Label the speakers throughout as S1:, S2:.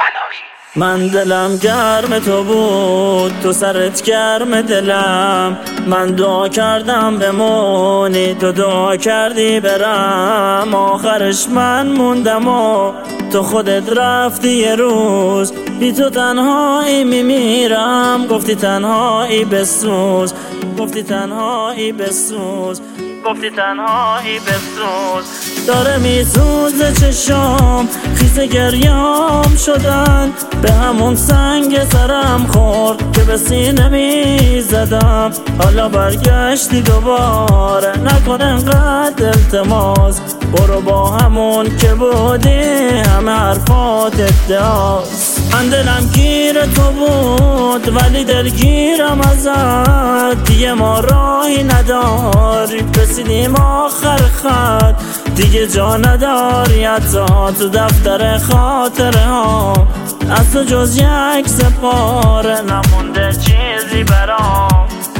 S1: من دلم گرم تو بود، تو سرت گرم دلم. من دعا کردم بمونی، تو دعا کردی برم. آخرش من موندم و تو خودت رفتی یه روز. بی تو تنهایی میمیرم، گفتی تنهایی بسوز، گفتی تنهایی بسوز، گفتی تنهایی بسوز. داره میسوزه چشام، خیس گریام شدن. به همون سنگ سرم خورد که به سینه میزدم. حالا برگشتی دوباره، نکن انقدر التماس. برو با همون که بودی، همه حرفات ادعاست. من دلم گیر تو بود ولی دلگیرم ازت. دیگه ما راهی نداریم، رسیدیم آخر خط. دیگه جا نداری حتی تو دفتر خاطره ها. از تو جز یک سپاره نمونده چیزی برام.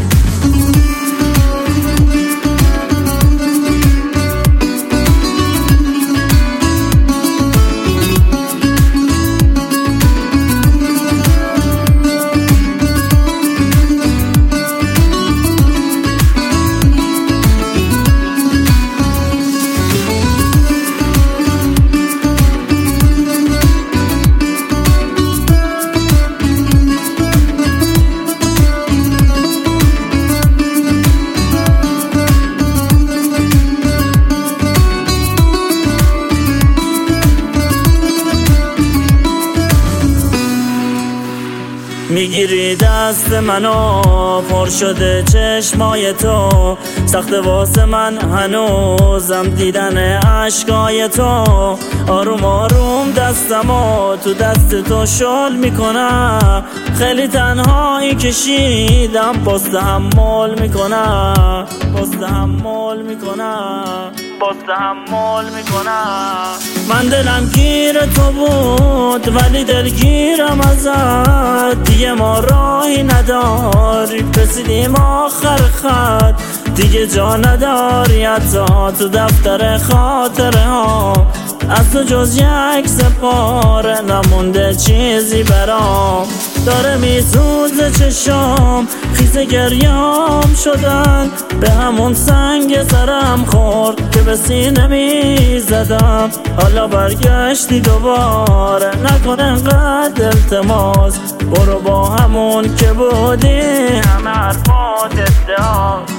S1: میگیری دست منو، پر شده چشمای تو. سخت واسه من هنوزم دیدن عشقای تو. آروم آروم دستمو تو دست تو شل میکنم. خیلی تنهایی کشیدم، باز تحمل میکنم، باز تحمل میکنم، باز تحمل میکنم. من دلم گیر تو بود ولی دلگیرم ازت. دیگه ما راهی نداریم، رسیدیم آخر خط. دیگه جا نداری حتی تو دفتر خاطره ها. از تو جز یک سپاره نمونده چیزی برام. داره میسوزه چشام، خیس گریام شدن. به همون سنگ سرم خورد که به سینه میزدم. حالا برگشتی دوباره، نکن انقدر التماس. برو با همون که بودی، همه حرفات ادعاست.